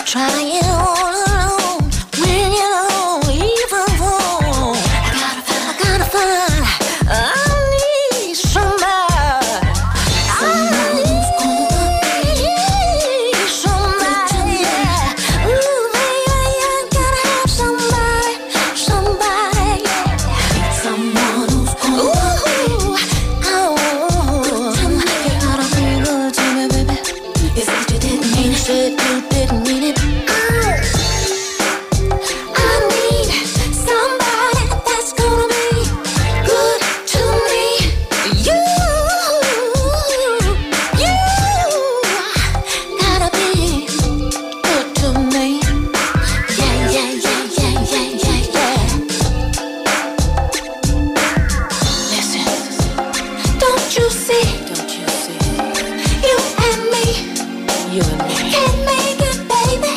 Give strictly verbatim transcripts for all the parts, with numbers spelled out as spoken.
trying all alone when you're alone, even though I gotta find, I gotta find, I need somebody. I need somebody. Ooh, baby, you gotta have somebody, somebody. Someone who's gonna Ooh, oh, you gotta be good to me, baby. You said you didn't mean it, said you didn't mean it. I need somebody that's gonna be good to me. You, you gotta be good to me. Yeah, yeah, yeah, yeah, yeah, yeah, yeah. Listen, don't you see? Don't you see? You and me. You and me. Can't make it, baby.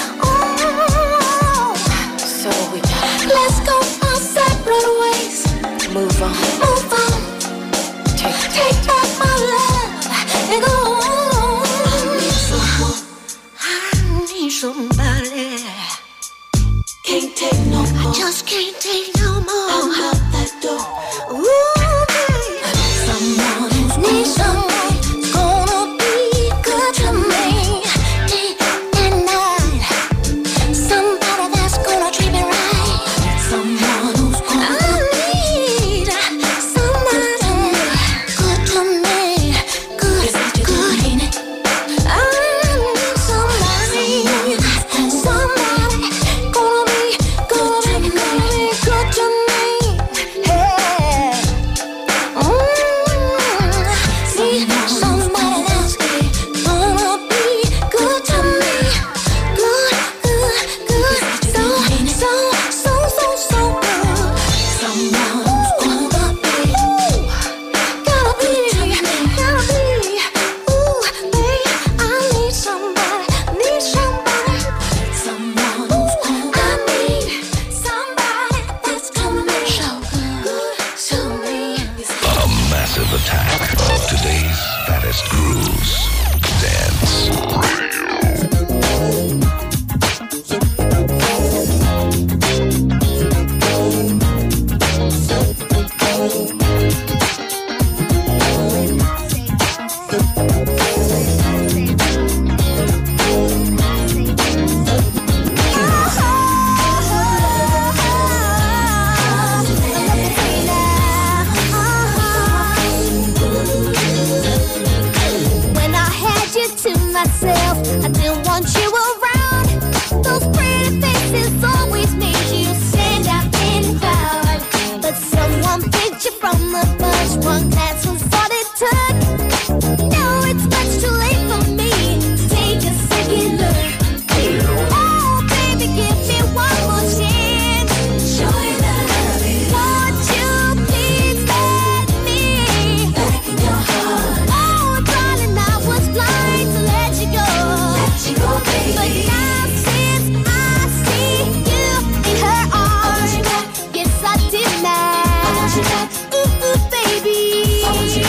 Oh, so we gotta let's go our separate ways. Move on, move on. Take, take back my love and go on. I need someone. I need somebody. Can't take no more. I just can't take no more. I'm out that door. Ooh, baby. Someone who's need someone who's gonna be good to me day and night. Somebody that's gonna treat me right. Someone who's gonna I need somebody good to me. Good, good. I need somebody. Somebody gonna be, gonna be, gonna be good to me. Hey. Mm. See, somebody that's gonna be good to me. Good, good, good. So, so, so, so, so good. Someone who's gonna be, gotta be, gotta be. Ooh, babe, I need somebody, need somebody. Someone who's gonna I need somebody that's gonna be so good to me. A massive attack of today's fattest grooves. Dance. When I had you to myself, I didn't want you around. Those pretty faces always made you stand out in the crowd. But someone picked you from the bunch. One glance was all it took. Now it's much too late for me to take a second look. Oh, baby, give me one more chance. Show you that I love you. Won't you please let me back in your heart? Oh, darling, I was blind to let you go. Let you go, baby. But now since I see you in her arms, yes, I did now. I want you back. Ooh, ooh, baby. I want you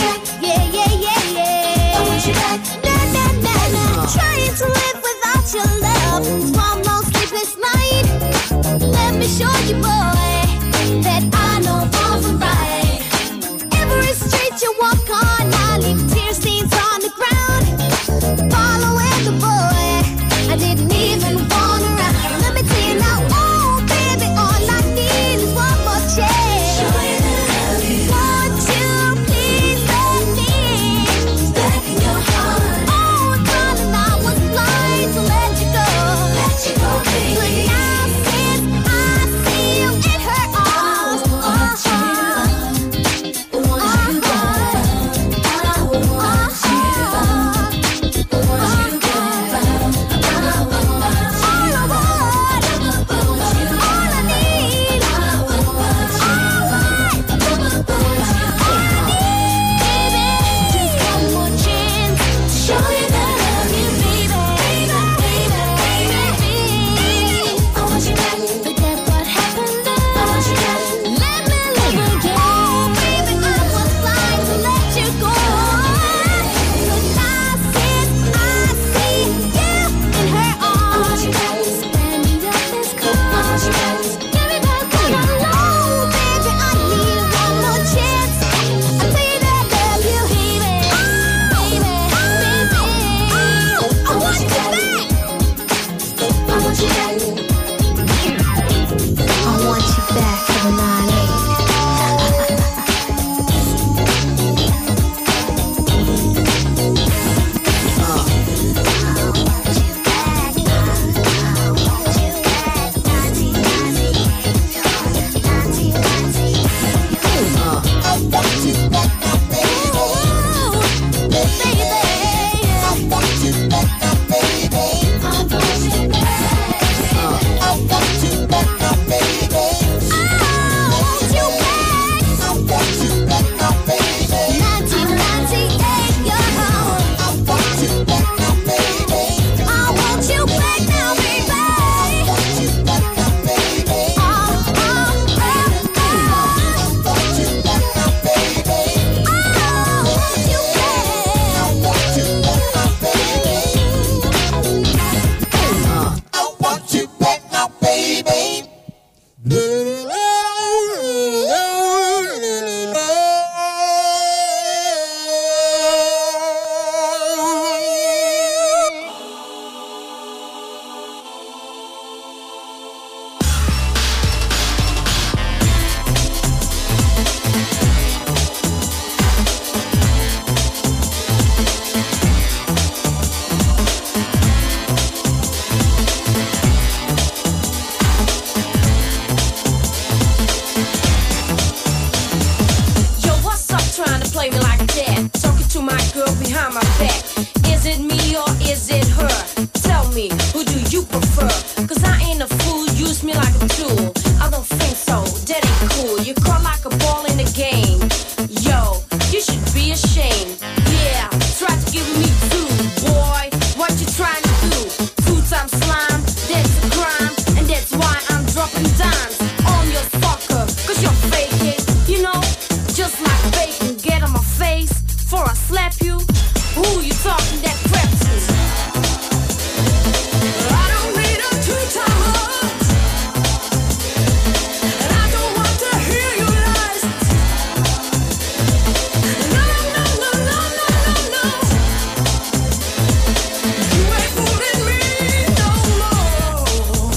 that? Talking to my girl behind my back. Is it me or is it her? Tell me, who do you prefer? Cause I ain't a fool, use me like a tool. I don't think so, that ain't cool. You call like a ball in the game. Yo, you should be ashamed. Yeah, try to give me two, boy. What you trying to do? Two times slime, that's a crime. And that's why I'm dropping dimes on your fucker. Cause you're faking, you know, just like bacon. Get on my face, before I slap you. Who you talking that crap to? I don't need a two-timer. And I don't want to hear your lies. No, no, no, no, no, no, no. You ain't fooling me no more.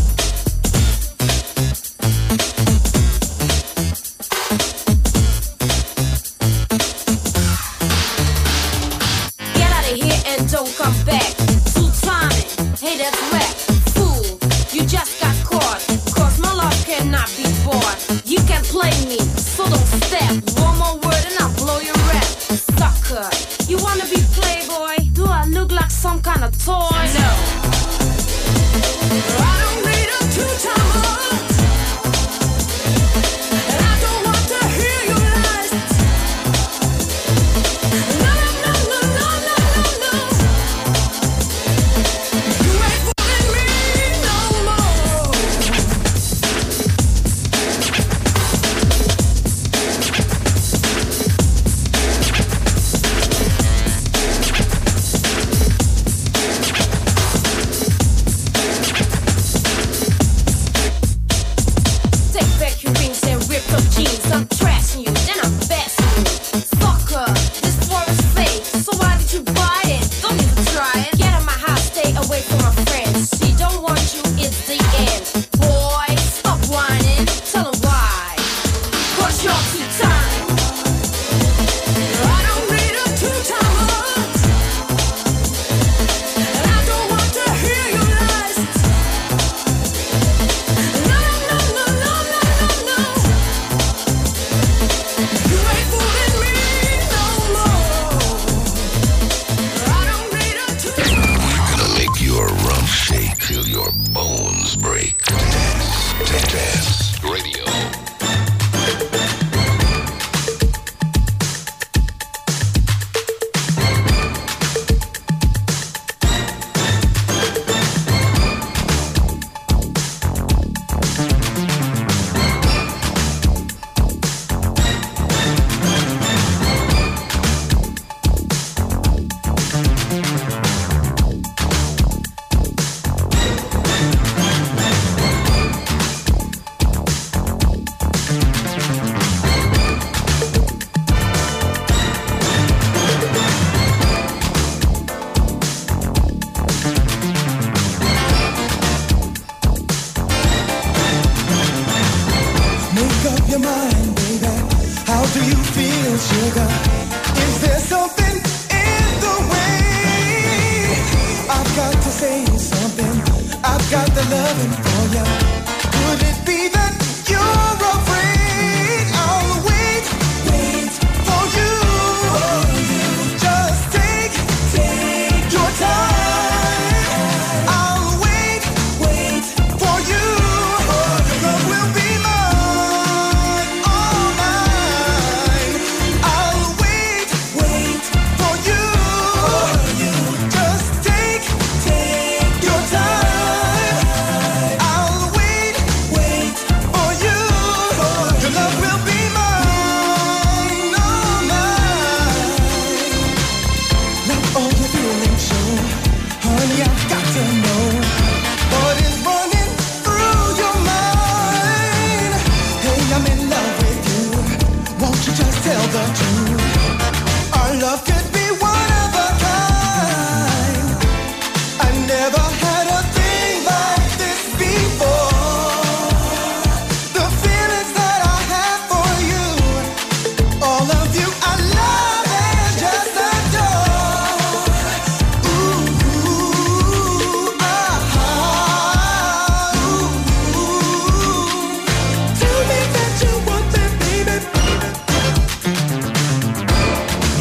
Get out of here and don't come back. Two timing, hey that's whack. Fool, you just got caught. Cause my love cannot be bought. You can play me, so don't step. One more word and I'll blow your rap. Sucker, you wanna be playboy? Do I look like some kind of toy? No. I don't need a two-timer. And I don't want to hear your lies. No, no, no, no, no, no, no. You ain't fooling me no more. Take back your rings and rip up jeans. I'm trashing you, then I'm bashing you. Fucker, this war is fake. So why did you buy it? Don't even try it. Get out my house, stay away from my friends. She don't want you, it's the end. Boy, stop whining. Tell them why. Cause you're too time. I don't need a two-timer. And I don't want to hear your lies. No, no, no, no, no, no, no. You ain't fooling me no more. I don't need a two. We're gonna make your rump shake till your bones break. Dance, dance, dance. Radio. Make up your mind, baby. How do you feel, sugar? Is there something in the way? I've got to say something. I've got the loving for you. Could it be that you're afraid? I'll wait, wait for you. Just take, take your time. I'll wait, wait for you. Your love will be mine all night. I'll wait, wait for you. Just take, take your time. I'll wait, wait for you. Your love will be mine all night. Let all your feelings show, honey. I've got to know what is running through your mind. Hey, I'm in love with you. Won't you just tell the truth? Our love could be one of a kind. I never had a thing like this before. The feelings that I have for you, all of you I love and just adore. Ooh, ah, ooh. Tell me that you want me, baby.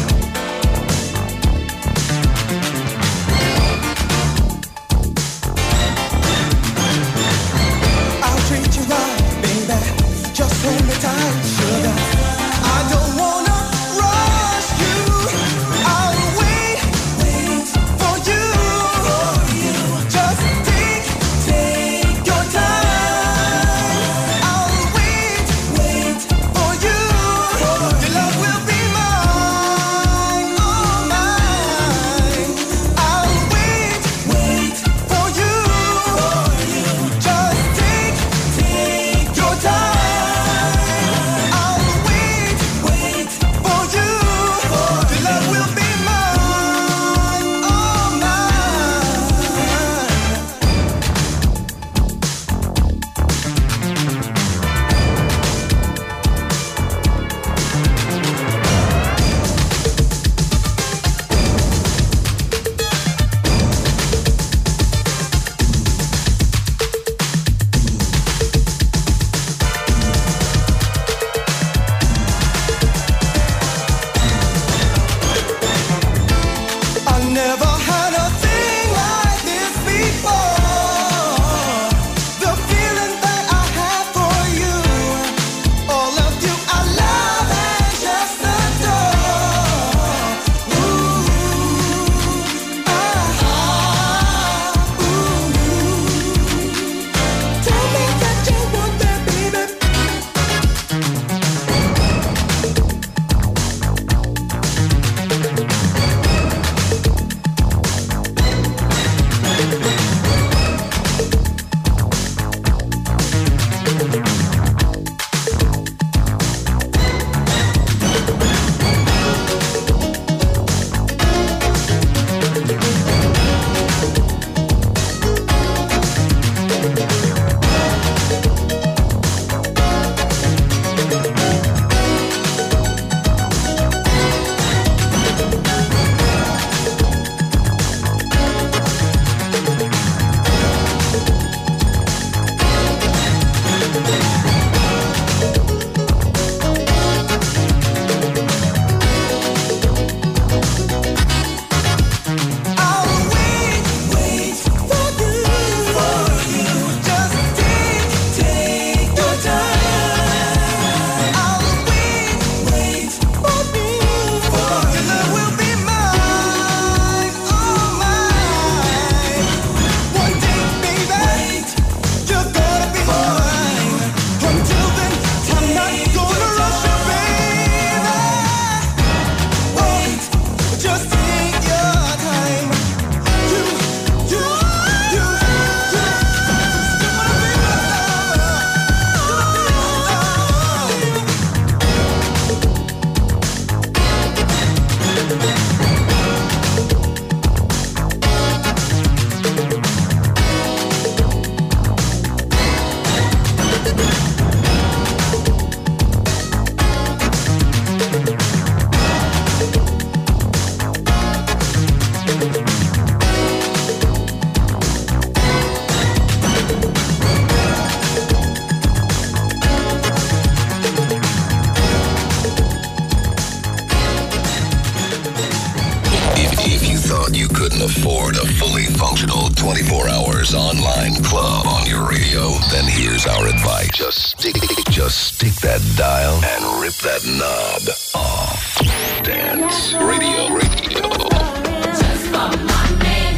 couldn't afford a fully functional twenty-four hours online club on your radio, then here's our advice. Just stick, just stick that dial and rip that knob off. Dance Radio, radio. Just for my man.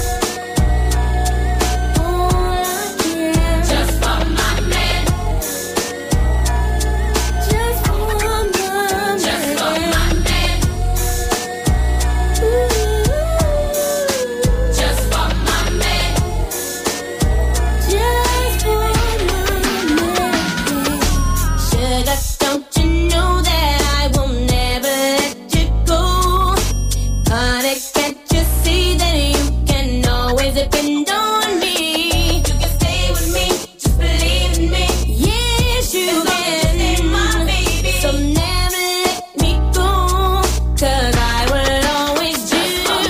Just for my man. Just for my man. Just for my man. Just for my man. Just for my man. Sugar, don't you know that I will never let you go? Honey, can't you see that you can always depend on me? You can stay with me, just believe in me. Yes, you can, my baby. So never let me go, 'cause I will always do.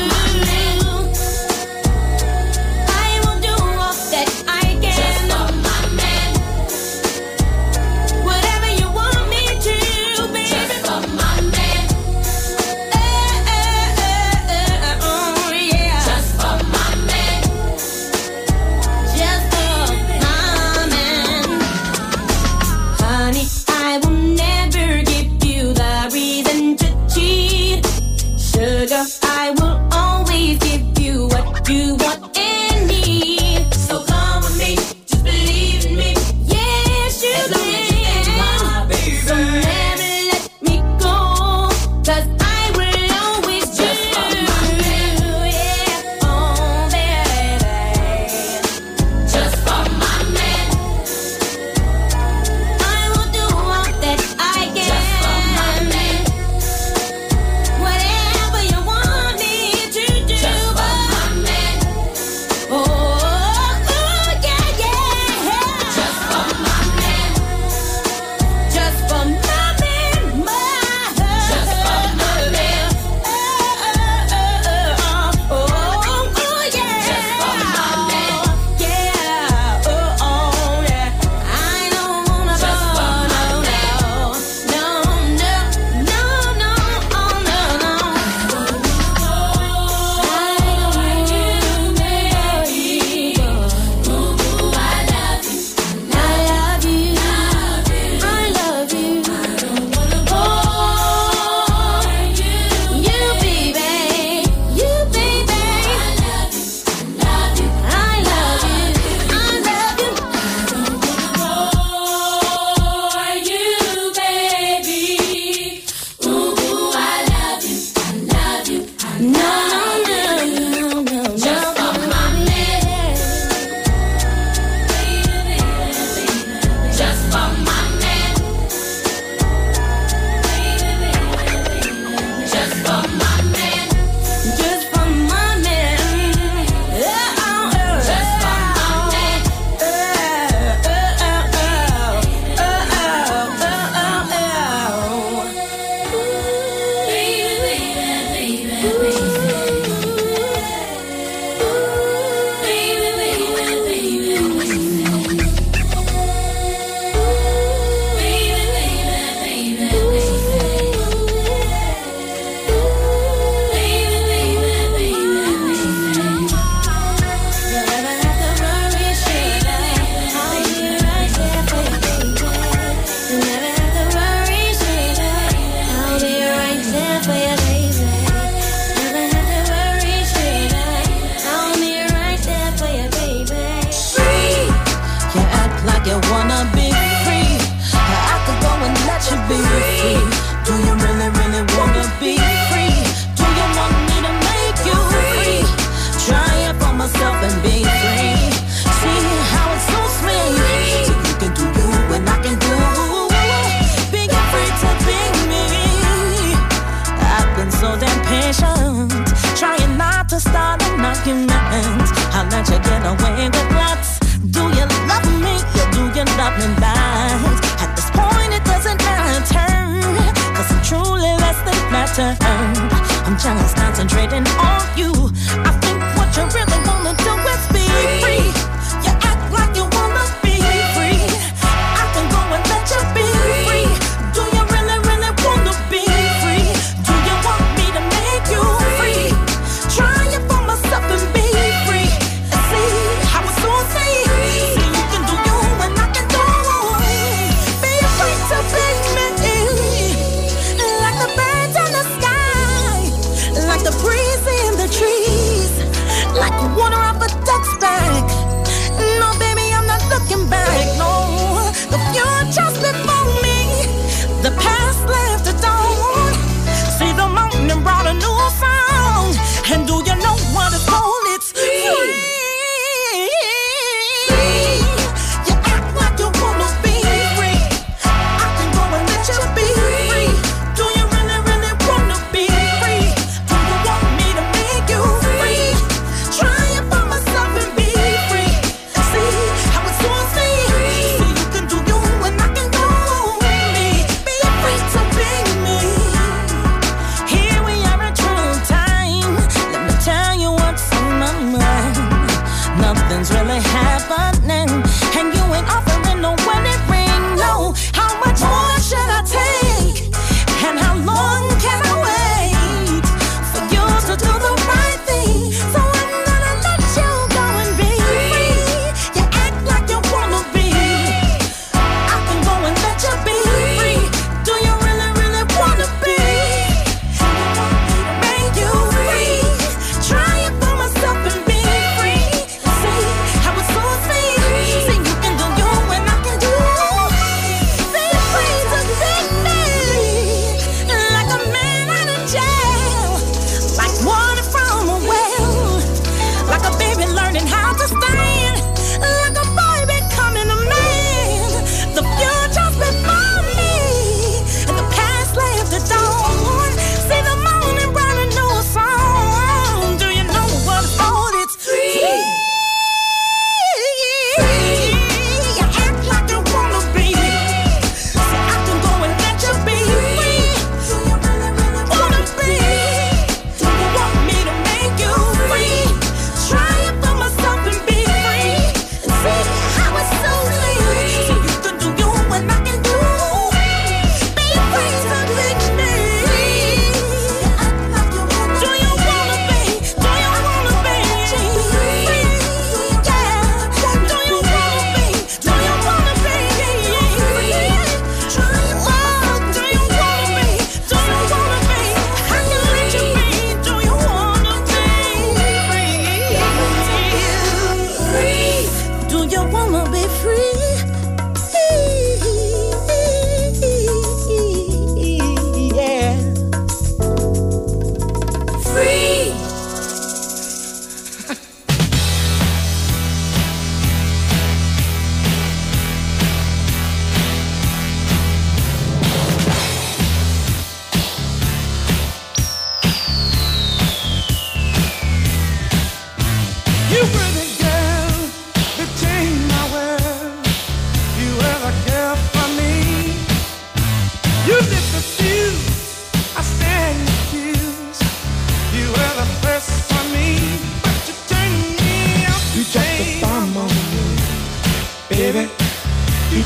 I will do all that I can. Just for my man. Whatever you want me to, baby. Just for my man. Eh, eh, eh, eh, oh, yeah. Just for my man. Just for my man. Honey, I will never give you the reason to cheat. Sugar, I will always give you what you want and need. So come with me, just believe in me. Yes, you can. So never let me go, 'cause I will always do. Yeah, oh baby. Just for my man. I will do all that I can. Just for my man. Whatever you want me to do. Just for my man. Oh, oh, yeah, yeah. Just for my man. Just for my man, my Just for my man. Oh, oh, oh, oh, oh, yeah. Just for my man. Yeah, oh, oh, yeah. I don't wanna go, no, no, no, no, no, no, oh, no, no. I love you, baby. Ooh, I love you. I love you. I love you. Oh, you baby, you baby. I love you. I love you. I love you. I love you. Oh, you baby. Ooh, I love you. I love you. No, no, no, no, no. Just for my man. Just for my man. Just for my man. Just for my man. Oh, oh, oh. Just for my man. Oh, oh, oh, oh. Oh, oh, oh, oh. Baby, baby, baby, baby. Baby, baby, baby, baby. You act like you wanna be free. I could go and let you be free. Do you really, really wanna be free? Do you want me to make you free? Try it for myself and be free. See how it's so sweet. So you can do you and I can do. Being free to be me. I've been so damn patient, trying not to start an argument. I'll let you get away with lots. Do you love me or do you love me back? At this point it doesn't matter, 'cause I'm truly less than flattered. I'm just concentrating on you. I think what you really wanna do is be free. You act like you wanna be free. I can go and let you be free. Do you really, really wanna be free? Do you want me to make you free? Try it for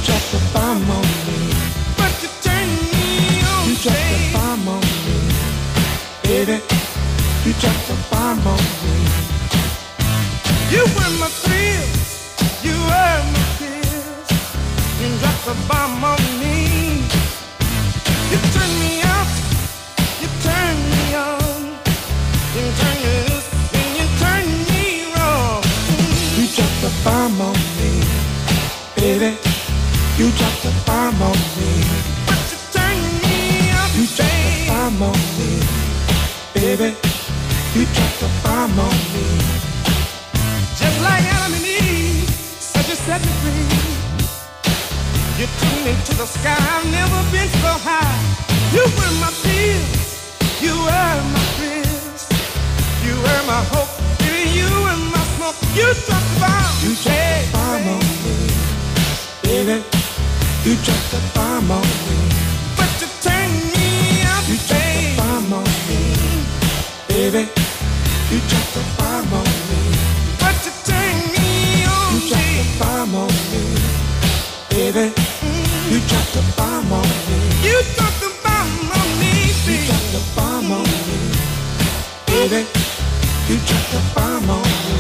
dropped the bomb on me. But you turned me on. You dropped the bomb on me, baby. You dropped the bomb on me. You were my thrills. You were my thrills. You dropped the bomb on me. You turned me out. You turned me on. You turned me loose and you turned me wrong. You dropped the bomb on me, baby. You dropped the bomb on me. But you turned me out. You dropped the bomb on me, baby. You dropped the bomb on me. Just like Adam and Eve, said you set me free. You took me to the sky, I've never been so high. You were my pills, you were my thrills. You were my hope, baby, you were my smoke. You dropped the bomb. You dropped the bomb on me, baby. You dropped the bomb on me. But you turned me out. You dropped the bomb on me, baby. You dropped the bomb on me. But you turned me on. You dropped the bomb on me, baby. You dropped the bomb on me. You dropped the bomb on me, baby. You dropped the bomb on me, baby. You dropped the bomb on me.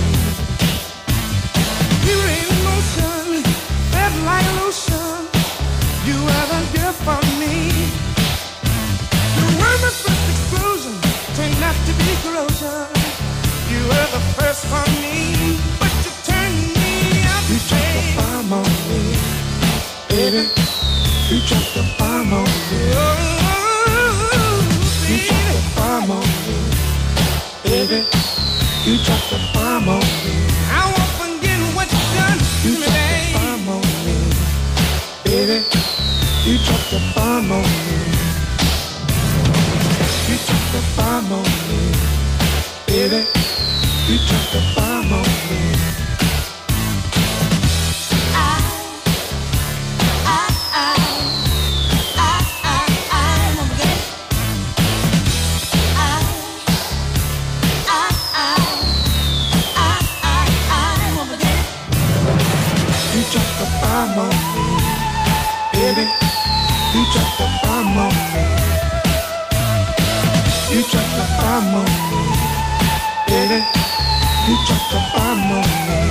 You were in motion, felt like lotion. You were the gift for me. You were my first explosion, turned out to be corrosion. You were the first for me, but you turned me out. You dropped the bomb on me, baby. You dropped the bomb on me. Oh, you dropped the bomb on me, baby. You dropped the bomb on me. I won't forget what you done to me, baby. You dropped the bomb on me, baby. You dropped the bomb on me. You dropped the bomb on me, baby. You dropped the bomb on me. I, I, I, I, I, I won't forget. I, I, I, I, I, I won't forget. You dropped the bomb on me, baby. You dropped the bomb on me. You dropped the bomb on me, baby. You dropped the bomb on me.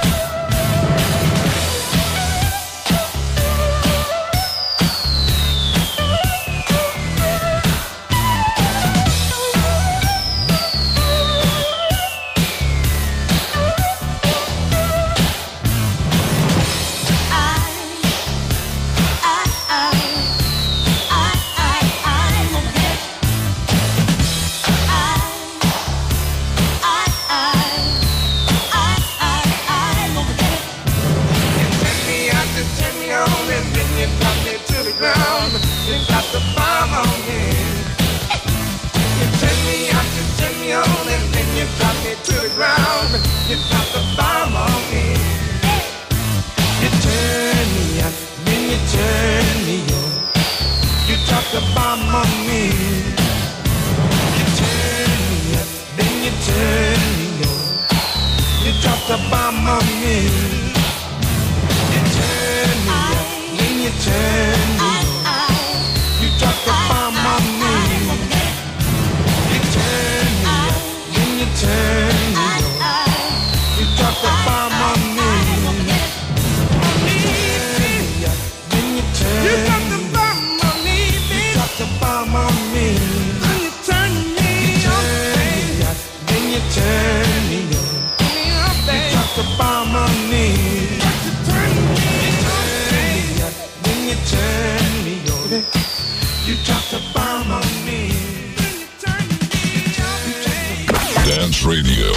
Dance Radio.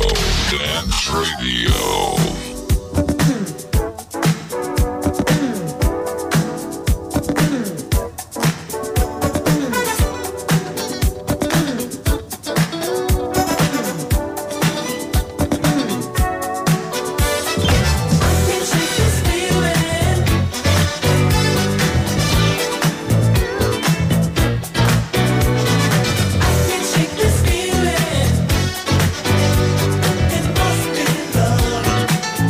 Dance Radio. It must be love.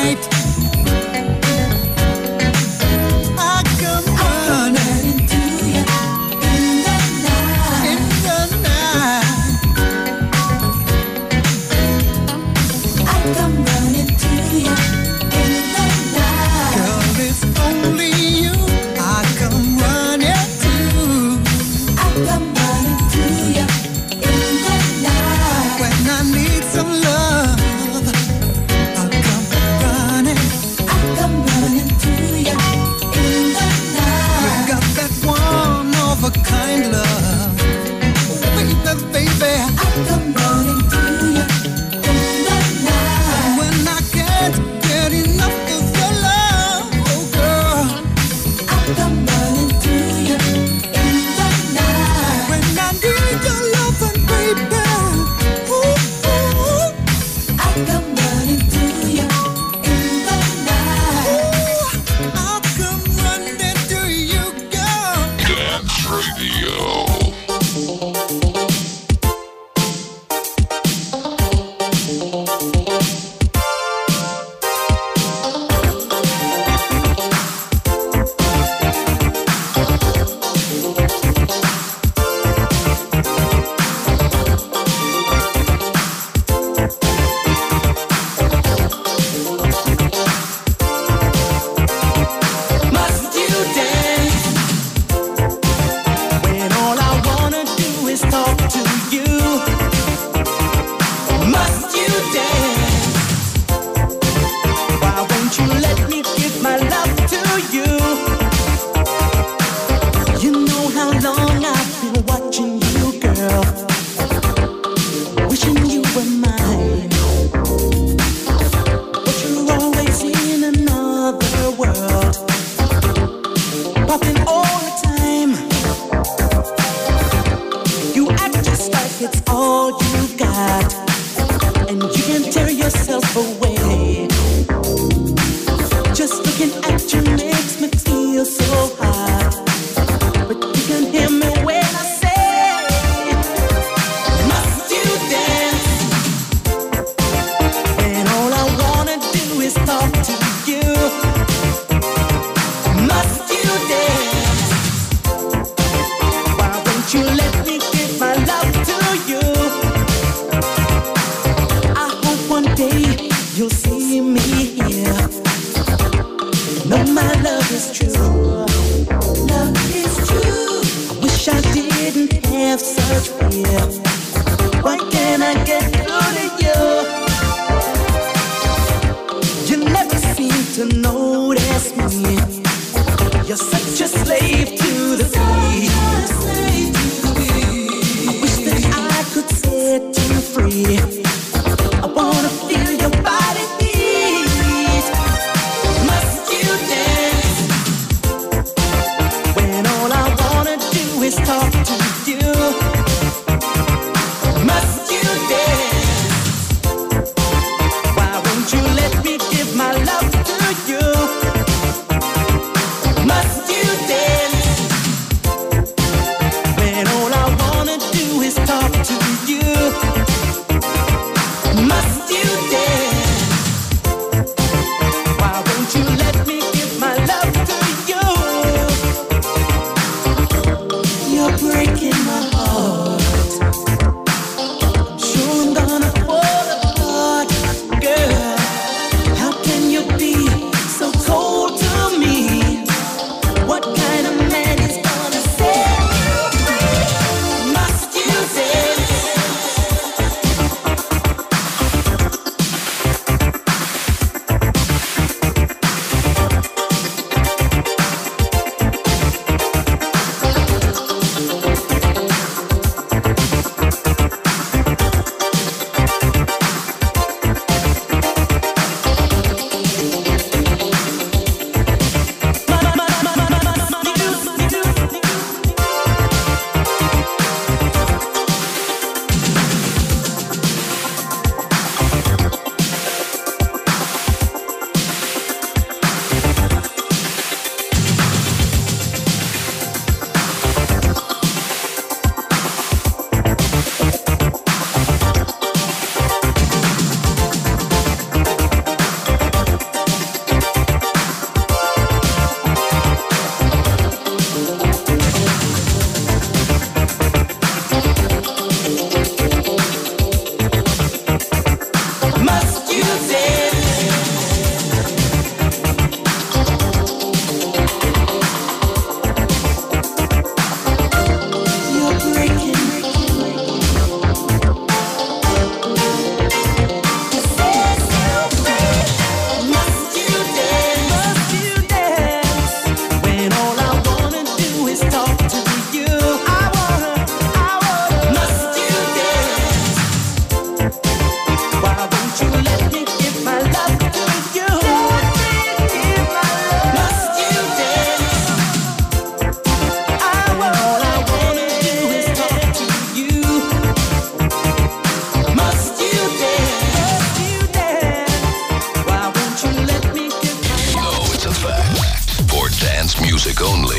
night. I come running to you in the night. In the night. I come running to you in the night. Girl, it's only you I come running to. I come running to you in the night. When I need some love, I come running. I come running to you in the night. You got that one of a kind love, baby, baby. I come running to you in the night. When I can't get enough of your love, oh girl, I come running to you in the night. When I need your loving, baby, ooh, ooh, I come running to you in the night. Ooh, I'll come running to you, girl. Dance Radio. Must you dance when all I wanna do is talk to you? Must you dance? Why won't you let me give my love to you? You know how long I've been watching you, girl, wishing you were mine, but you're always in another world, popping all the time. You act just like it's all you got, and you can't tear yourself away. Just looking at you makes me feel so hot, but you can hear me when I say, must you dance when all I wanna do is talk to you? Must you dance? Why won't you let me give my love to you? I hope one day you'll see me here. Know my love is true. Love is true. I wish I didn't have such fear. Why can't I get through to you? You never seem to notice me. You're such a slave to the beat. I wish that I could set you free. I wanna feel your body beat. Must you dance when all I wanna do is talk to you? Must you dance? Why won't you let me give my love to you? Must you dance when all I wanna do is talk to you? music only.